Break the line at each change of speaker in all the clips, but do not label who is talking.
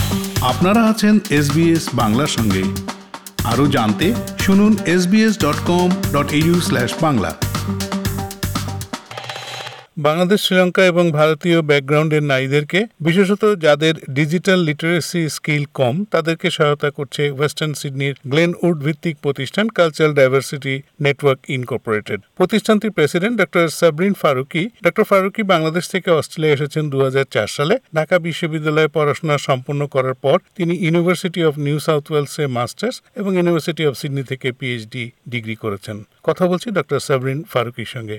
আপনারা আছেন SBS বাংলার সঙ্গে। আরও জানতে শুনুন sbs.com.au/বাংলা। বাংলাদেশ, শ্রীলঙ্কা এবং ভারতীয় ব্যাকগ্রাউন্ডের নারীদেরকে, বিশেষত যাদের ডিজিটাল লিটারেসি স্কিল কম, তাদেরকে সহায়তা করছে ওয়েস্টার্ন সিডনির গ্লেনউড ভিত্তিক প্রতিষ্ঠান কালচারাল ডাইভার্সিটি নেটওয়ার্ক ইনকর্পোরেটেড। প্রতিষ্ঠানটির president doctor Sabrin Faruqui. Doctor Faruqui Bangladesh থেকে অস্ট্রেলিয়া এসেছেন 2004 সালে। ঢাকা বিশ্ববিদ্যালয়ে পড়াশোনা সম্পন্ন করার পর তিনি ইউনিভার্সিটি অফ নিউ সাউথ ওয়েলসে মাস্টার্স এবং ইউনিভার্সিটি অফ সিডনি থেকে পিএইচডি ডিগ্রি করেছেন। কথা বলছি ডক্টর সাবরিন ফারুকির সঙ্গে।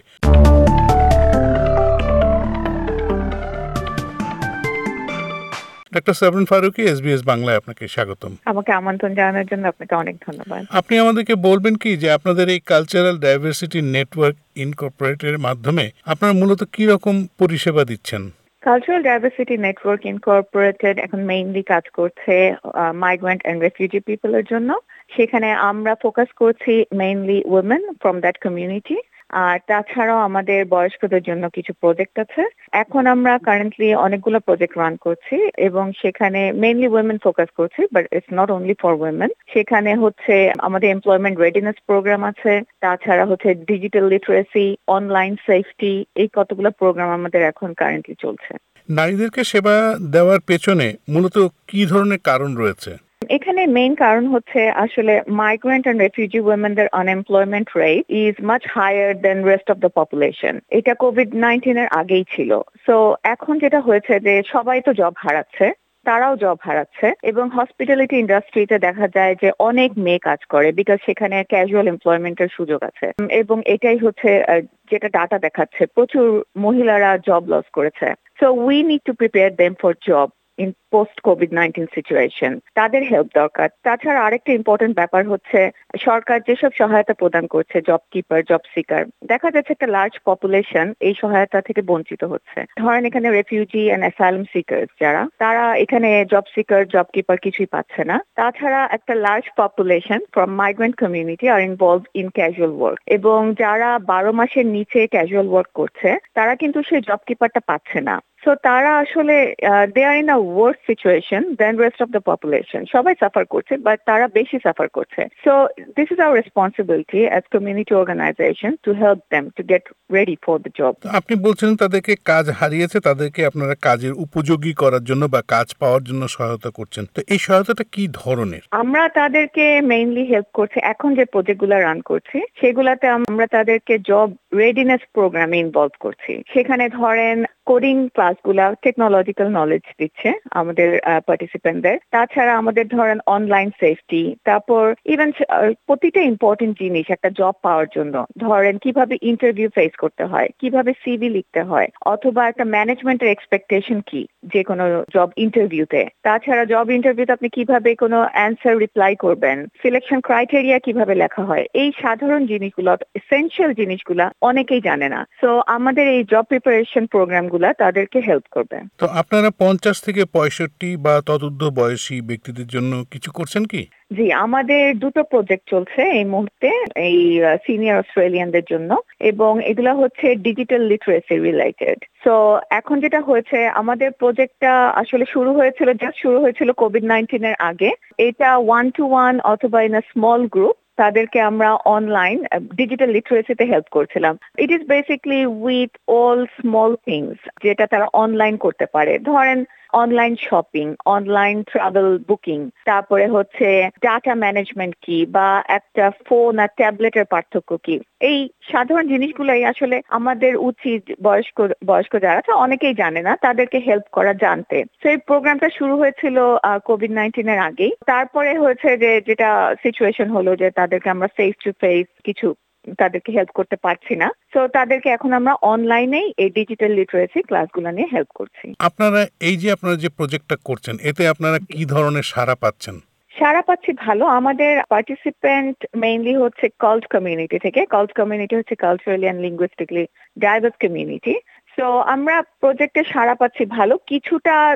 ডক্টর সাবরিন ফারুকি, SBS বাংলায় আপনাকে স্বাগতম।
আমাকে আমন্ত্রণ জানানোর জন্য আপনাকে অনেক ধন্যবাদ।
আপনি আমাদেরকে বলবেন কি যে আপনাদের এই কালচারাল ডাইভার্সিটি নেটওয়ার্ক ইনকর্পোরেটের মাধ্যমে আপনারা মূলত কি রকম পরিষেবা দিচ্ছেন?
কালচারাল ডাইভার্সিটি নেটওয়ার্ক ইনকর্পোরেটেড এখন মেইনলি কাজ করছে মাইগ্রেন্ট এন্ড রেফিউজি পিপলের জন্য। সেখানে আমরা ফোকাস করছি mainly women from that community. আর তাছাড়াও আমাদের বয়স্কদের জন্য কিছু প্রজেক্ট আছে। এখন আমরা কারেন্টলি অনেকগুলো প্রজেক্ট রান করছি এবং সেখানে মেইনলি উইমেন ফোকাস করছি, but it's not only for women. সেখানে হচ্ছে আমাদের এমপ্লয়মেন্ট রেডিনেস প্রোগ্রাম আছে, তাছাড়া হচ্ছে ডিজিটাল লিটারেসি, অনলাইন সেফটি, এই কতগুলো প্রোগ্রাম আমাদের এখন কারেন্টলি চলছে।
নারীদেরকে সেবা দেওয়ার পেছনে মূলত কি ধরনের কারণ রয়েছে?
এখানে মেইন কারণ হচ্ছে আসলে মাইগ্রেন্ট এন্ড রেফিউজি উইমেনদের unemployment rate is much higher than rest of the population. এটা কোভিড-19 এর আগেই ছিল। সো এখন যেটা হয়েছে যে সবাই তো জব হারাচ্ছে, তারাও জব হারাচ্ছে এবং হসপিটালিটি ইন্ডাস্ট্রিতে দেখা যায় যে অনেক মেয়ে কাজ করে, বিকজ সেখানে ক্যাজুয়াল এমপ্লয়মেন্টের সুযোগ আছে এবং এটাই হচ্ছে যেটা ডাটা দেখাচ্ছে, প্রচুর মহিলারা জব লস করেছে। So we need to prepare them for job in post কোভিড-19 সিচুয়েশন। তাদের হেল্প দরকার। তাছাড়া আরেকটা ইম্পর্টেন্ট ব্যাপার হচ্ছে সরকার যেসব সহায়তা প্রদান করছে, জব কিপার, জব সিকার, দেখা যাচ্ছে একটা লার্জ পপুলেশন এই সহায়তা থেকে বঞ্চিত হচ্ছে। ধরেন এখানে রেফিউজি এন্ড অ্যাসাইলাম সিকার যারা, তারা এখানে জব সিকার, জব কিপার কিছুই পাচ্ছে না। তাছাড়া একটা large population from migrant community are involve in casual work, এবং যারা 12 মাসের নিচে ক্যাজুয়াল ওয়ার্ক করছে তারা কিন্তু সেই জব কিপারটা পাচ্ছে না। সো তারা আসলে they are in a worse situation than rest of the population. সবাই সাফার করছে, বাট তারা বেশি সাফার করছে। So this is our responsibility as community organization to help them to get ready for the job.
আপনি বলছেন তাদেরকে কাজ হারিয়েছে, তাদেরকে আপনারা কাজের উপযোগী করার জন্য বা কাজ পাওয়ার জন্য সহায়তা করছেন। তো এই সহায়তাটা কি ধরনের?
আমরা তাদেরকে মেইনলি হেল্প করছি। এখন যে প্রজেক্টগুলো রান করছি সেগুলাতে আমরা তাদেরকে জব রেডিনেস প্রোগ্রামে ইনভলভ করছি। সেখানে ধরেন কোডিং ক্লাসগুলা, টেকনোলজিক্যাল নলেজ দিচ্ছে আমাদের পার্টিসিপেন্টদের। তাছাড়া আমাদের ধরেন অনলাইন সেফটি, তারপর ইভেন প্রতিটা ইম্পর্টেন্ট জিনিস একটা জব পাওয়ার জন্য, ধরেন কিভাবে ইন্টারভিউ ফেস করতে হয়, কিভাবে সিভি লিখতে হয়, অথবা একটা ম্যানেজমেন্টের এক্সপেকটেশন কি যে কোনো জব ইন্টারভিউতে। তাছাড়া জব ইন্টারভিউতে আপনি কিভাবে কোনো অ্যান্সার রিপ্লাই করবেন, সিলেকশন ক্রাইটেরিয়া কিভাবে লেখা হয়, এই সাধারণ জিনিসগুলো, এসেনশিয়াল জিনিসগুলা অনেকেই জানে না। সো আমাদের এই জব প্রিপারেশন প্রোগ্রামগুলা তাদেরকে হেল্প করবে।
তো আপনারা 50 থেকে 65 বা তদূর্ধ্ব বয়সী ব্যক্তিদের জন্য কিছু করছেন কি?
জি, আমাদের দুটো প্রজেক্ট চলছে এই মুহূর্তে এই সিনিয়র অস্ট্রেলিয়ানদের জন্য, এবং এগুলা হচ্ছে ডিজিটাল লিটারেসি রিলেটেড। সো এখন যেটা হয়েছে, আমাদের প্রজেক্টটা আসলে শুরু হয়েছিল কোভিড-19 এর আগে। এটা 1-to-1 অথবা ইন আ স্মল গ্রুপ তাদেরকে আমরা অনলাইন ডিজিটাল লিটারেসিতে হেল্প করছিলাম। It is basically with all small things যেটা তারা অনলাইন করতে পারে। ধরেন online shopping, online travel booking, তারপরে হচ্ছে ডাটা ম্যানেজমেন্ট কি, বা একটা ফোন আর ট্যাবলেটের পার্থক্য কি, এই সাধারণ জিনিসগুলোই আসলে আমাদের উচিত বয়স্ক যারা অনেকেই জানে না, তাদেরকে হেল্প করা, জানতে। তো এই প্রোগ্রামটা শুরু হয়েছিল কোভিড-19 এর আগেই। তারপরে হয়েছে যে যেটা সিচুয়েশন হলো যে তাদেরকে আমরা ফেস টু ফেস কিছু তাদেরকে হেল্প করতে পারছি না। সো তাদেরকে এখন আমরা অনলাইনেই এই ডিজিটাল লিটারেসি ক্লাসগুলো নিয়ে হেল্প করছি।
আপনারা যে প্রজেক্টটা করছেন, এতে আপনারা কি ধরনের সাড়া পাচ্ছেন?
সাড়া পাচ্ছি ভালো। আমাদের পার্টিসিপেন্ট মেইনলি হচ্ছে কাল্ট কমিউনিটি থেকে। কাল্ট কমিউনিটি হচ্ছে culturally and linguistically diverse community. So আমরা প্রজেক্টে সাড়া পাচ্ছি ভালো। কিছুটা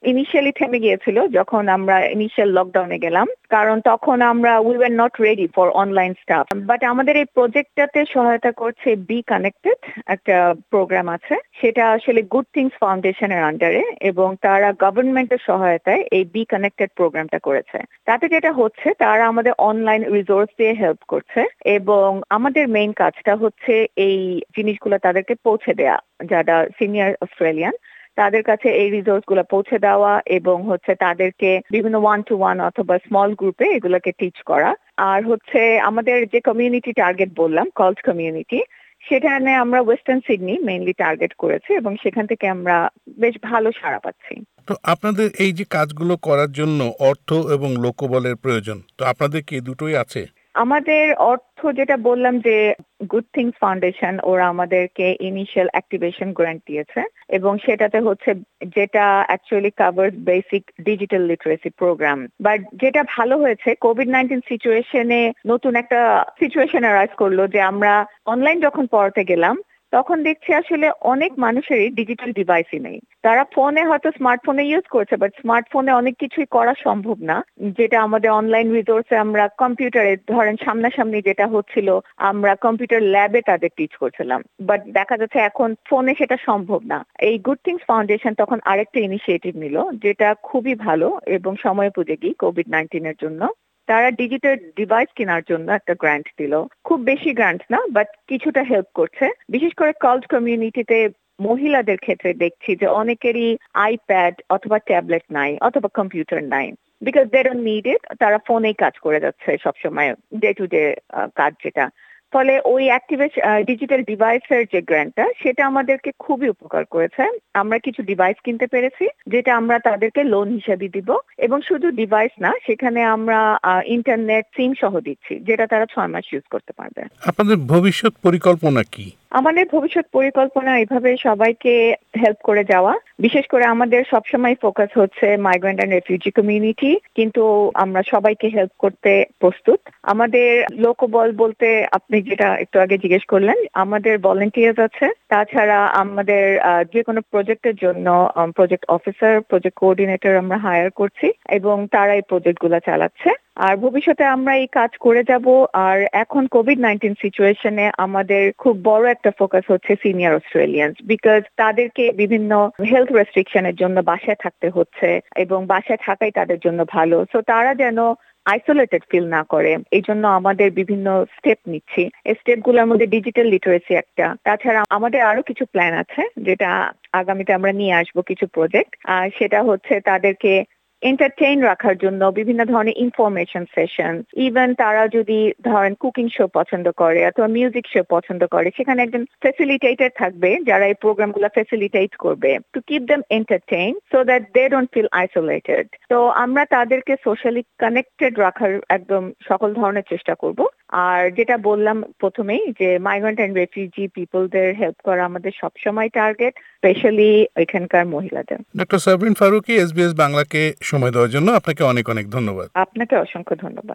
ইনিশিয়ালি থেমে গিয়েছিল যখন আমরা ইনিশিয়াল লকডাউনে গেলাম, কারণ তখন আমরা we were not ready for online stuff. But আমাদের এই প্রজেক্টটাতে সহায়তা করছে বি কানেক্টেড, একটা প্রোগ্রাম আছে, সেটা আসলে গুড থিংস ফাউন্ডেশনের আন্ডারে, এবং তারা গভর্নমেন্টের সহায়তায় এই বি কানেক্টেড প্রোগ্রামটা করেছে। তাতে যেটা হচ্ছে, তারা আমাদের অনলাইন রিসোর্স দিয়ে হেল্প করছে, এবং আমাদের মেইন কাজটা হচ্ছে এই জিনিসগুলো তাদেরকে পৌঁছে দেয়া, যারা সিনিয়র অস্ট্রেলিয়ান তাদের কাছে এই রিসোর্স গুলো পৌঁছে দেওয়া, এবং হচ্ছে তাদেরকে বিভিন্ন 1-to-1 অথবা স্মল গ্রুপে এগুলোকে টিচ করা। আর হচ্ছে আমাদের যে কমিউনিটি টার্গেট বললাম, কল্ট কমিউনিটি, সেখানে আমরা ওয়েস্টার্ন সিডনি মেইনলি টার্গেট করেছি, এবং সেখান থেকে আমরা বেশ ভালো সাড়া পাচ্ছি।
তো আপনাদের এই যে কাজগুলো করার জন্য অর্থ এবং লোকবলের প্রয়োজন, তো আপনাদের কি দুটোই আছে?
আমাদের অর্থ যেটা বললাম যে গুড থিংস ফাউন্ডেশন ওরা আমাদেরকে ইনিশিয়াল অ্যাক্টিভেশন গ্র্যান্ট দিয়েছে, এবং সেটাতে হচ্ছে যেটা actually covers basic digital literacy programme. But যেটা ভালো হয়েছে, কোভিড-19 সিচুয়েশনে নতুন একটা সিচুয়েশন অ্যারাইজ করলো যে আমরা অনলাইন যখন পড়াতে গেলাম, তখন দেখছি আসলে অনেক মানুষেরই ডিজিটাল ডিভাইসই নেই। তারা ফোনে হয়তো স্মার্টফোনে ইউজ করছে, বাট স্মার্টফোনে অনেক কিছুই করা সম্ভব না, যেটা আমাদের অনলাইন রিসোর্সে আমরা কম্পিউটারে ধরেন সামনাসামনি যেটা হচ্ছিল, আমরা কম্পিউটার ল্যাবে তাদের টিচ করছিলাম। বাট দেখা যাচ্ছে এখন ফোনে সেটা সম্ভব না। এই গুড থিংস ফাউন্ডেশন তখন আরেকটা ইনিশিয়েটিভ নিল, যেটা খুবই ভালো এবং সময়োপযোগী কোভিড-19 এর জন্য। তারা ডিজিটাল ডিভাইস কেনার জন্য একটা গ্র্যান্ট দিল। খুব বেশি গ্র্যান্ট না, বাট কিছুটা হেল্প করছে। বিশেষ করে কল্ট কমিউনিটিতে মহিলাদের ক্ষেত্রে দেখছি যে অনেকেরই আইপ্যাড অথবা ট্যাবলেট নাই, অথবা কম্পিউটার নাই, because they don't need it. তারা ফোনেই কাজ করে যাচ্ছে সবসময়, ডে টু ডে কাজ যেটা। ফলে ওই ডিজিটাল ডিভাইসের যে গ্র্যান্টটা, সেটা আমাদেরকে খুবই উপকার করেছে। আমরা কিছু ডিভাইস কিনতে পেরেছি, যেটা আমরা তাদেরকে লোন হিসেবে দিব, এবং শুধু ডিভাইস না, সেখানে আমরা ইন্টারনেট সিম সহ দিচ্ছি, যেটা তারা 6 মাস ইউজ করতে পারবে।
আপনাদের ভবিষ্যৎ পরিকল্পনা কি?
আমাদের ভবিষ্যৎ পরিকল্পনা এভাবে সবাইকে হেল্প করে যাওয়া। বিশেষ করে আমাদের সবসময় ফোকাস হচ্ছে মাইগ্রেন্ট এন্ড রেফিউজি কমিউনিটি, কিন্তু আমরা সবাইকে হেল্প করতে প্রস্তুত। আমাদের লোকবল বলতে আপনি যেটা একটু আগে জিজ্ঞেস করলেন, আমাদের ভলান্টিয়ার্স আছে। তাছাড়া আমাদের যে কোনো প্রজেক্টের জন্য প্রজেক্ট অফিসার, প্রজেক্ট কোঅর্ডিনেটর আমরা হায়ার করছি, এবং তারা এই প্রজেক্টগুলো চালাচ্ছে। আর ভবিষ্যতে আমরা এই কাজ করে যাব। আর এখন কোভিড-19 সিচুয়েশনে আমাদের খুব বড় একটা ফোকাস হচ্ছে সিনিয়র অস্ট্রেলিয়ানস, বিকজ তাদেরকে বিভিন্ন হেলথ রেস্ট্রিকশনের জন্য বাসায় থাকতে হচ্ছে, এবং বাসায় থাকাই তাদের জন্য ভালো। সো তারা যেন আইসোলেটেড ফিল না করে, এই জন্য আমাদের বিভিন্ন স্টেপ নিচ্ছি। এই স্টেপগুলোর মধ্যে ডিজিটাল লিটারেসি একটা। তাছাড়া আমাদের আরো কিছু প্ল্যান আছে, যেটা আগামীতে আমরা নিয়ে আসবো কিছু প্রজেক্ট। আর সেটা হচ্ছে তাদেরকে এন্টারটেইন রাখার জন্য বিভিন্ন ধরনের ইনফরমেশন সেশন, ইভেন তারা যদি ধরেন কুকিং শো পছন্দ করে অথবা মিউজিক শো পছন্দ করে, সেখানে একজন ফ্যাসিলিটেটর থাকবে যারা এই প্রোগ্রামগুলো ফ্যাসিলিটেট করবে, to keep them entertain so that they don't feel isolated. তো আমরা তাদেরকে সোশ্যালি কানেক্টেড রাখার একদম সকল ধরনের চেষ্টা করব। আর যেটা বললাম প্রথমেই, যে মাইগ্রেন্ট এন্ড রেফিউজি পিপলদের হেল্প করা আমাদের সবসময় টার্গেট, স্পেশালি এখানকার মহিলাদের।
ডক্টর সাবরিন ফারুকী, SBS বাংলাকে সময় দেওয়ার জন্য আপনাকে অনেক অনেক ধন্যবাদ।
আপনাকে অসংখ্য ধন্যবাদ।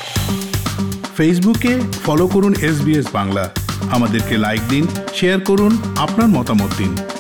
ফেসবুকে ফলো করুন SBS বাংলা, আমাদেরকে লাইক দিন, শেয়ার করুন, আপনার মতামত দিন।